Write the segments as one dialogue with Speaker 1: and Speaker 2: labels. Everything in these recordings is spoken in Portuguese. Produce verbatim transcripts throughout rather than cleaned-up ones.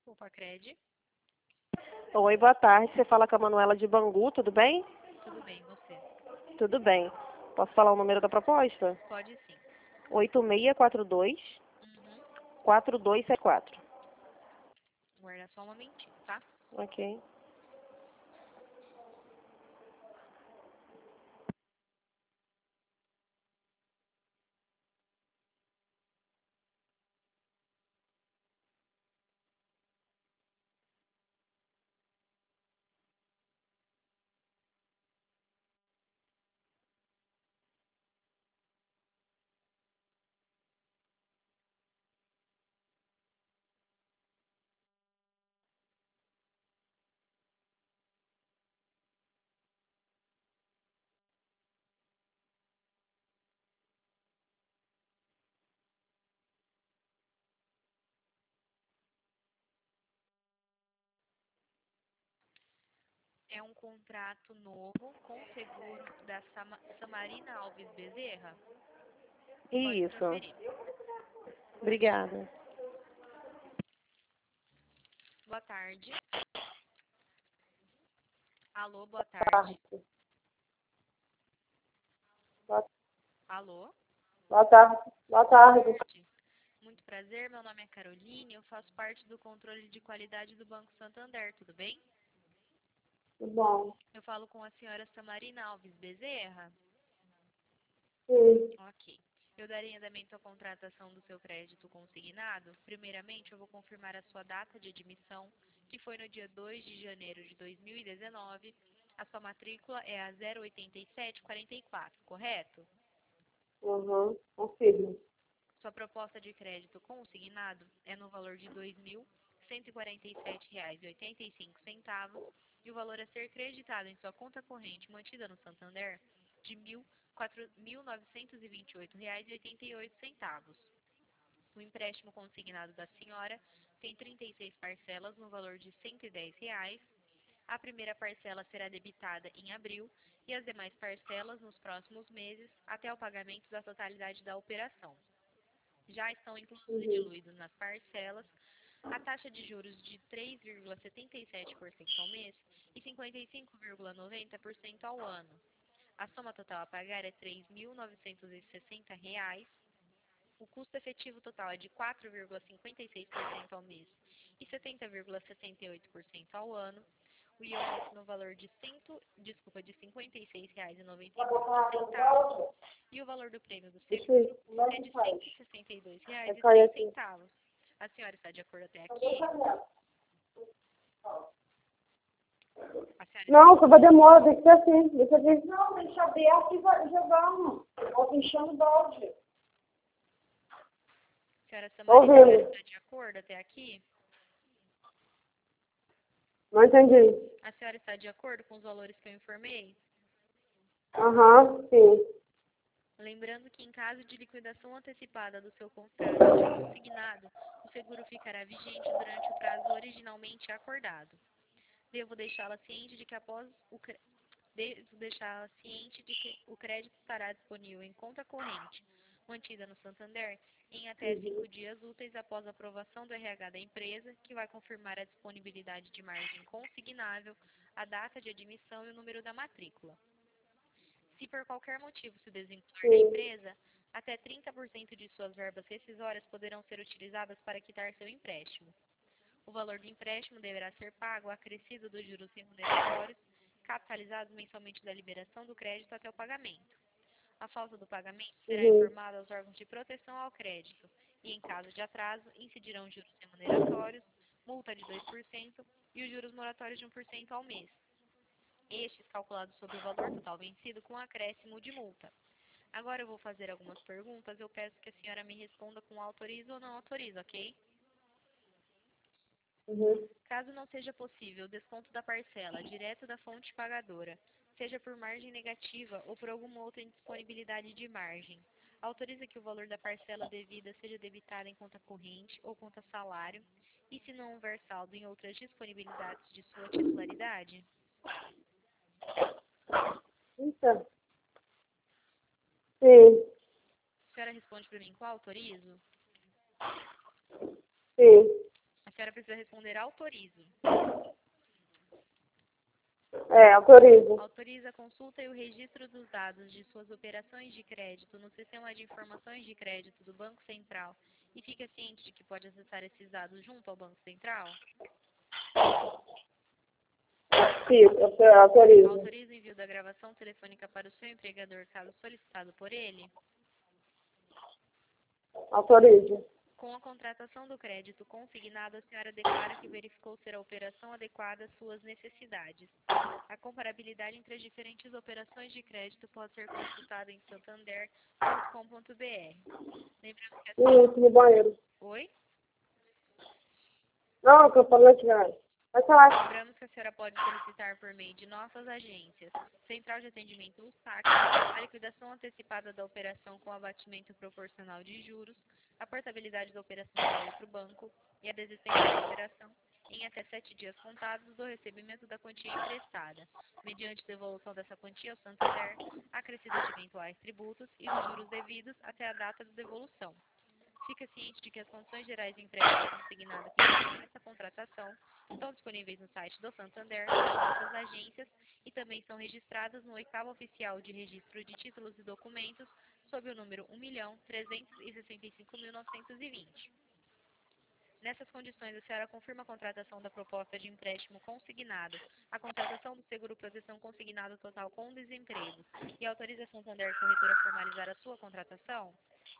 Speaker 1: Copacred.
Speaker 2: Oi, boa tarde. Você fala com a Manuela de Bangu, tudo bem?
Speaker 1: Tudo bem, você?
Speaker 2: Tudo bem. Posso falar o número da proposta?
Speaker 1: Pode sim.
Speaker 2: oito seis quatro dois,
Speaker 1: Uhum.
Speaker 2: quatro dois sete quatro.
Speaker 1: Guarda só um momentinho, tá?
Speaker 2: Ok.
Speaker 1: É um contrato novo com seguro da Sama- Samarina Alves Bezerra. Pode
Speaker 2: Isso.
Speaker 1: transferir.
Speaker 2: Obrigada.
Speaker 1: Boa tarde. Alô, boa
Speaker 2: Boa
Speaker 1: tarde.
Speaker 2: tarde. Boa,
Speaker 1: Alô?
Speaker 2: boa tarde. Boa tarde.
Speaker 1: Tarde. Muito prazer, meu nome é Caroline, eu faço parte do controle de qualidade do Banco Santander, tudo bem?
Speaker 2: Tudo bom?
Speaker 1: Eu falo com a senhora Samarina Alves Bezerra.
Speaker 2: Sim.
Speaker 1: Ok. Eu darei andamento à contratação do seu crédito consignado. Primeiramente, eu vou confirmar a sua data de admissão, que foi no dia dois de janeiro de dois mil e dezenove. A sua matrícula é a zero oito sete quatro quatro, correto?
Speaker 2: Uhum. Confirmo.
Speaker 1: Sua proposta de crédito consignado é no valor de dois mil cento e quarenta e sete reais e oitenta e cinco centavos e o valor a ser creditado em sua conta corrente mantida no Santander de mil novecentos e vinte e oito reais e oitenta e oito centavos. O empréstimo consignado da senhora tem trinta e seis parcelas no valor de cento e dez reais. A primeira parcela será debitada em abril e as demais parcelas nos próximos meses até o pagamento da totalidade da operação. Já estão inclusos e
Speaker 2: Uhum.
Speaker 1: diluídos nas parcelas a taxa de juros de três vírgula setenta e sete por cento ao mês e cinquenta e cinco vírgula noventa por cento ao ano. A soma total a pagar é três mil novecentos e sessenta reais. O custo efetivo total é de quatro vírgula cinquenta e seis por cento ao mês e setenta vírgula setenta e oito por cento ao ano. O I O F no valor de, cento, desculpa, de cinquenta e seis reais e noventa e quatro centavos e o valor do prêmio do
Speaker 2: Deixa eu
Speaker 1: seguro
Speaker 2: ir. Como é
Speaker 1: é
Speaker 2: que
Speaker 1: de
Speaker 2: faz?
Speaker 1: cento e sessenta e dois
Speaker 2: É
Speaker 1: reais e
Speaker 2: cair
Speaker 1: três
Speaker 2: aqui.
Speaker 1: centavos. A senhora está de acordo até
Speaker 2: Cadê a
Speaker 1: aqui?
Speaker 2: janela?
Speaker 1: A senhora,
Speaker 2: Não, só vai demorar, tem que ser assim. Deixa eu ver. Não, deixa aberto e vai jogando. Ó, enchendo o balde.
Speaker 1: a senhora
Speaker 2: Tô
Speaker 1: Samarina, a senhora
Speaker 2: ouvindo.
Speaker 1: está de acordo até aqui?
Speaker 2: Não entendi.
Speaker 1: A senhora está de acordo com os valores que eu informei?
Speaker 2: Aham, sim.
Speaker 1: Lembrando que em caso de liquidação antecipada do seu contrato de consignado, o seguro ficará vigente durante o prazo originalmente acordado. Devo deixá-la ciente de que após o cre... Devo deixá-la ciente de que o crédito estará disponível em conta corrente, mantida no Santander, em até
Speaker 2: Uhum.
Speaker 1: cinco dias úteis após a aprovação do R H da empresa, que vai confirmar a disponibilidade de margem consignável, a data de admissão e o número da matrícula. Se por qualquer motivo se desvincular da
Speaker 2: Sim.
Speaker 1: empresa, até trinta por cento de suas verbas rescisórias poderão ser utilizadas para quitar seu empréstimo. O valor do empréstimo deverá ser pago acrescido dos juros remuneratórios, capitalizados mensalmente da liberação do crédito até o pagamento. A falta do pagamento será
Speaker 2: Uhum.
Speaker 1: informada aos órgãos de proteção ao crédito e, em caso de atraso, incidirão juros remuneratórios, multa de dois por cento e os juros moratórios de um por cento ao mês. Estes calculados sobre o valor total vencido com acréscimo de multa. Agora eu vou fazer algumas perguntas, eu peço que a senhora me responda com autoriza ou não autoriza, ok?
Speaker 2: Uhum.
Speaker 1: Caso não seja possível o desconto da parcela direto da fonte pagadora, seja por margem negativa ou por alguma outra indisponibilidade de margem, autoriza que o valor da parcela devida seja debitado em conta corrente ou conta salário e se não houver saldo em outras disponibilidades de sua titularidade?
Speaker 2: Então, sim,
Speaker 1: A senhora responde para mim qual autorizo?
Speaker 2: sim.
Speaker 1: A senhora precisa responder autorizo.
Speaker 2: É, autorizo.
Speaker 1: Autoriza a consulta e o registro dos dados de suas operações de crédito no sistema de informações de crédito do Banco Central e fica ciente de que pode acessar esses dados junto ao Banco Central?
Speaker 2: Sim, eu autorizo.
Speaker 1: Autoriza o envio da gravação telefônica para o seu empregador caso solicitado por ele?
Speaker 2: Autorizo.
Speaker 1: Com a contratação do crédito consignado, a senhora declara que verificou ser a operação adequada às suas necessidades. A comparabilidade entre as diferentes operações de crédito pode ser consultada em santander ponto com ponto br. Lembrando que a senhora...
Speaker 2: Isso, no banheiro.
Speaker 1: Oi?
Speaker 2: Não, eu tô falando aqui, vai. Vai falar.
Speaker 1: Lembramos que a senhora pode solicitar por meio de nossas agências, Central de Atendimento U S A C, a liquidação antecipada da operação com abatimento proporcional de juros, a portabilidade da operação para outro banco e a desistência da operação em até sete dias contados do recebimento da quantia emprestada, mediante devolução dessa quantia ao Santander, acrescida de eventuais tributos e dos juros devidos até a data da devolução. Fica ciente de que as condições gerais de empréstimo consignado que incluem essa contratação estão disponíveis no site do Santander, das nossas agências e também são registradas no oitavo Oficial de Registro de Títulos e Documentos sob o número um milhão trezentos e sessenta e cinco mil novecentos e vinte. Nessas condições, a senhora confirma a contratação da proposta de empréstimo consignado, a contratação do seguro proteção consignado total com desemprego e autoriza a Santander Corretora a formalizar a sua contratação?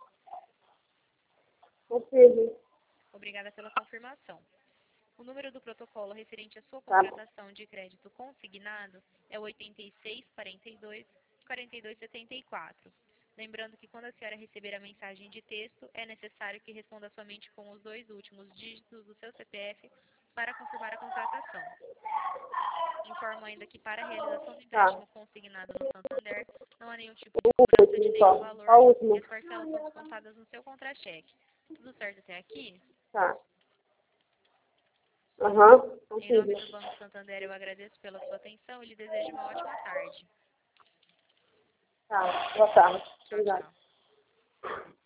Speaker 2: Autorizo.
Speaker 1: Obrigada pela confirmação. O número do protocolo referente à sua
Speaker 2: Tá.
Speaker 1: contratação de crédito consignado é o oitenta e seis, quarenta e dois, quarenta e dois, setenta e quatro. Lembrando que quando a senhora receber a mensagem de texto, é necessário que responda somente com os dois últimos dígitos do seu C P F para confirmar a contratação. Informo ainda que para a realização do empréstimo consignado no Santander, não há nenhum tipo de cobrança de
Speaker 2: Último,
Speaker 1: nenhum
Speaker 2: só. Só o
Speaker 1: valor e
Speaker 2: último.
Speaker 1: as parcelas são descontadas no seu contra-cheque. Tudo certo até aqui?
Speaker 2: Tá. Aham.
Speaker 1: Em nome
Speaker 2: Autorizo.
Speaker 1: do Banco Santander, eu agradeço pela sua atenção e lhe desejo uma ótima tarde.
Speaker 2: Tá. Boa tarde.
Speaker 1: Tchau,
Speaker 2: Obrigada.
Speaker 1: tchau.